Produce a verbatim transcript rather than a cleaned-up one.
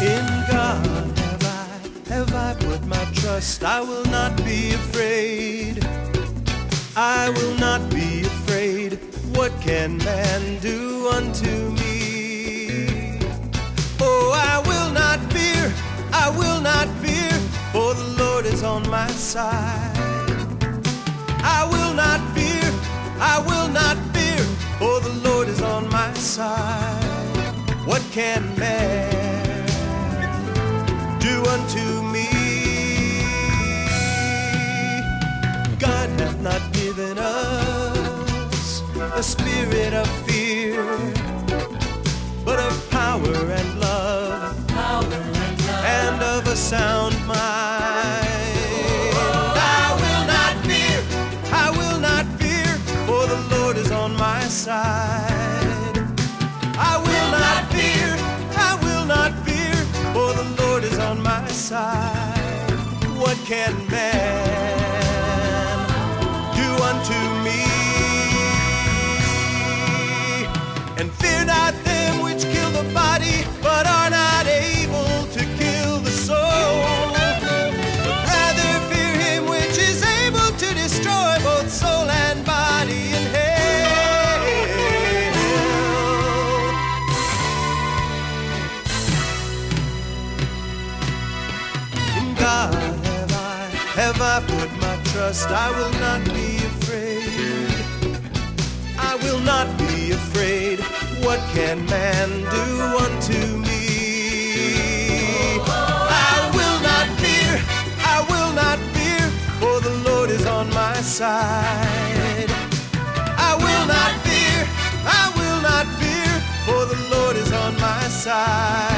In God have I, have I put my trust. I will not be afraid. I will not be afraid. What can man do unto me? Oh, I will not fear. I will not fear. For the Lord is on my side. I will not fear. I will not fear. For the Lord is on my side. What can man do unto me? God hath not given us a spirit of fear, but of power and love, power and love, and of a sound mind. Oh, I will not fear, I will not fear, for the Lord is on my side. I will not fear, I will not fear, for the Lord is on my side. What can man do unto me? And fear not them which kill the body, but are not able to kill the soul. But rather fear him which is able to destroy both soul and body in hell. In God have I, have I put my trust. I will not be afraid. I will not be afraid. What can man do unto me? I will not fear. I will not fear. For the Lord is on my side. I will not fear. I will not fear. For the Lord is on my side.